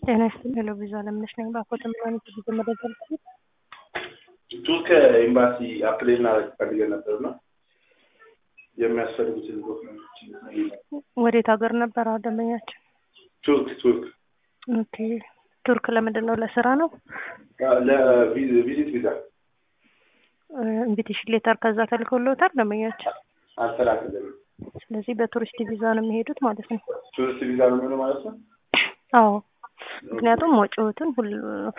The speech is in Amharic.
ጤና ይስጥልኝ ብዙ አለምነሽ ነኝ። ባኮተ ምናምን ብዙ መረጃ ቱርክ ኤምባሲ አፕላይ ማድረግ ፈልገን ነበርና የሚያስፈልጉትን ዶክመንቶች ወዴት ሀገር ነበር ደንበኛችን? ቱርክ። ኦኬ ቱርክ ለምንድን ነው? ለስራ ነው? ለቪዚት ቪዛ ኢንቪቴሽን ሌተር ከዛ ተልኮልዎታል ደንበኛችን? አልተላከልንም። ስለዚህ በቱሪስት ቪዛ ነው የሚሄዱት ማለት ነው። ቱሪስት ቪዛ ነው ማለት ነው? አዎ ምክንያቱም ወጪዎትን ሁሉ